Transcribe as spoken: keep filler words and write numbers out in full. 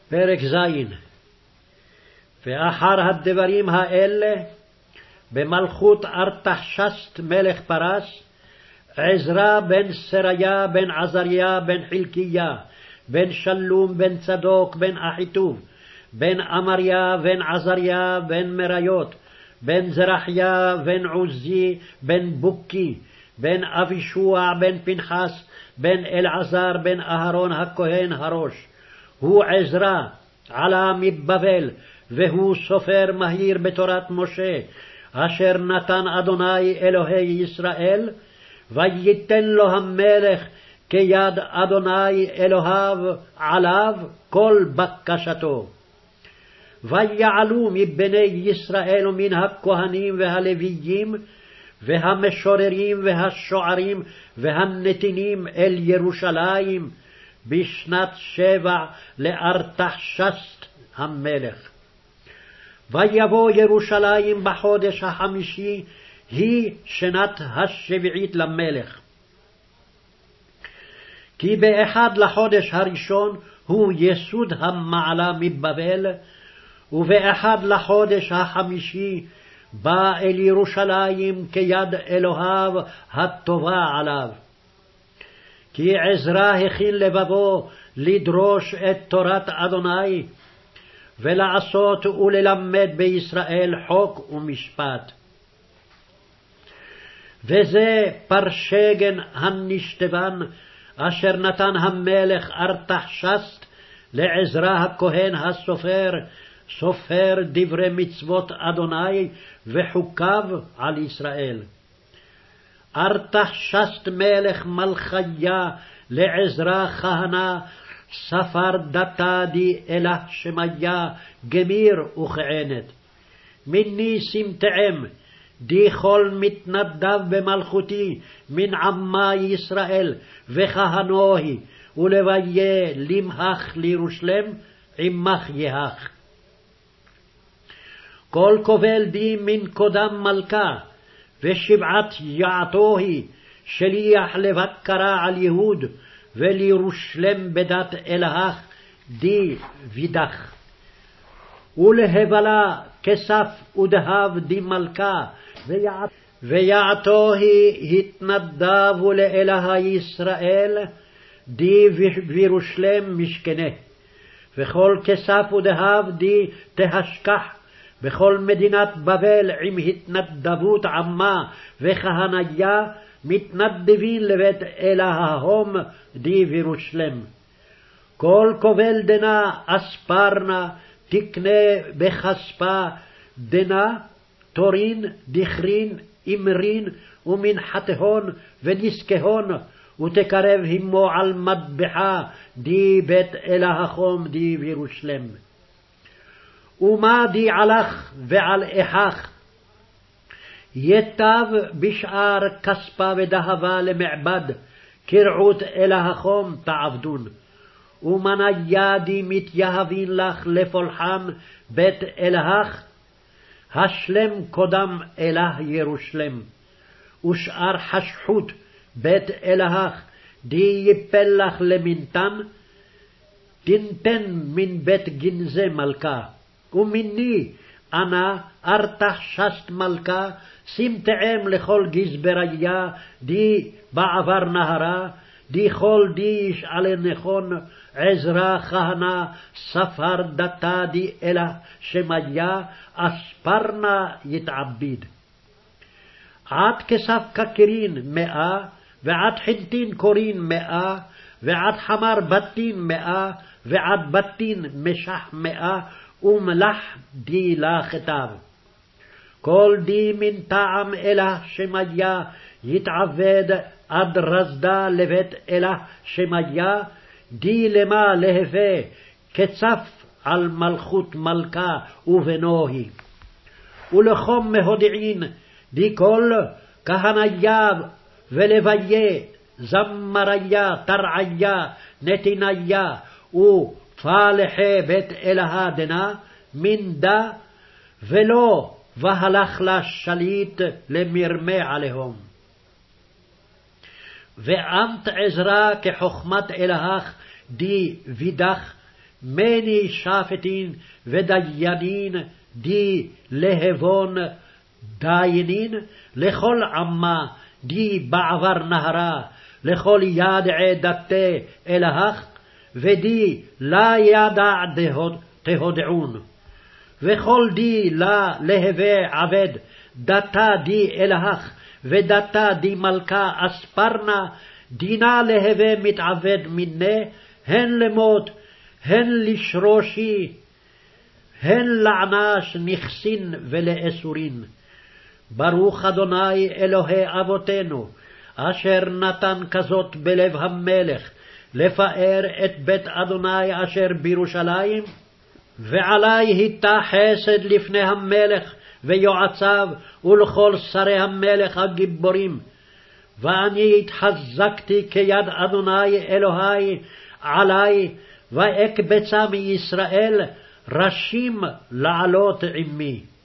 פרק ז'. ואחר הדברים האלה, במלכות ארתחשסט מלך פרס, עזרא בן סריה בן עזריה בן חלקיה, בן שלום בן צדוק בן אחיטוב, בן אמריה בן עזריה בן מריות, בן זרחיה בן עוזי בן בוקי, בן אבישוע בן פנחס, בן אלעזר בן אהרון הכהן הראש. הוא עזרא, עלה מבבל, והוא סופר מהיר בתורת משה, אשר נתן אדוני אלוהי ישראל, וייתן לו המלך כיד אדוני אלוהיו עליו כל בקשתו. ויעלו מבני ישראל ומן הכהנים והלוויים, והמשוררים והשוערים והנתינים אל ירושלים, בשנת שבע לארתחשסט המלך. ויבוא ירושלים בחודש החמישי, היא שנת השביעית למלך. כי באחד לחודש הראשון הוא יסוד המעלה מבבל, ובאחד לחודש החמישי בא אל ירושלים כיד אלוהיו הטובה עליו. כי עזרא הכין לבבו לדרוש את תורת אדוני, ולעשות וללמד בישראל חוק ומשפט. וזה פרשגן הנשתבן, אשר נתן המלך ארתחשסט לעזרא הכהן הסופר, סופר דברי מצוות אדוני וחוקיו על ישראל. ארתחשסט מלך מלכיה לעזרא כהנה, ספר דתה די אלה שמיה גמיר וכענת. מיני סמטעם די כל מתנדב במלכותי מן עמה ישראל וכהנוהי, ולוויה למהך לירושלם עמך יהך. כל כובל די מן קודם מלכה, ושבעת יעתוהי שליח לבקרה על יהוד, ולירושלם בדת אלהך די וידך. ולהבלה כסף ודהב די מלכה, ויעתוהי התנדבו לאלה ישראל, די וירושלם משכנה. וכל כסף ודהב די תהשכח בכל מדינת בבל, עם התנדבות עמה וכהניה, מתנדבים לבית אלההום די וירושלם. כל כובל דנה אספרנה תקנה בכספה דנה, תורין, דכרין, אמרין ומנחתהון ונזקהון, ותקרב עמו על מטבחה די בית אלההום די וירושלם. ומה די עלך ועל איכך, יטב בשאר כספה ודהבה למעבד, כרעות אלההום תעבדון. ומניה די מתייהבין לך לפולחן בית אלהך, השלם קודם אלה ירושלם. ושאר חשכות בית אלהך די יפל לך למנתן, תנתן מן בית גנזי מלכה. ומיני אנא ארתחשסט מלכה, סמטעם לכל גזבריה די בעבר נהרה, די כל די ישאלה נכון, עזרא כהנה ספר דתה די אלה שמיה, אספרנה יתעביד. עד כסף קקרין מאה, ועד חנטין קורין מאה, ועד חמר בתין מאה, ועד בתין משח מאה, ומלח די לה כתב. כל די מן טעם אלה שמיה יתעבד עד רזדה לבית אלה שמיה, די למה להווה כצף על מלכות מלכה ובנוהי. ולחום מהודיעין די כל כהניה ולוויה, זמריה, תרעיה, נתיניה ופלחי בית אלהה דנה, מנדה, ולא והלך לה שליט למרמה עליהם. ואמת עזרא כחוכמת אלהך די וידך, מני שפטין ודיינין די להבון דיינין, לכל עמה די בעבר נהרה, לכל ידעי דתי אלהך, ודי לה ידע תהודעון. וכל די לה להווה עבד, דתה די אלהך, ודתה די מלכה אספרנה, דינה להווה מתעבד מיני, הן למות, הן לשרושי, הן לענש נכסין ולאסורין. ברוך אדוני אלוהי אבותינו, אשר נתן כזאת בלב המלך, לפאר את בית אדוני אשר בירושלים, ועלי היטה חסד לפני המלך ויועציו ולכל שרי המלך הגיבורים. ואני התחזקתי כיד אדוני אלוהי עלי, ואקבצה מישראל ראשים לעלות עמי.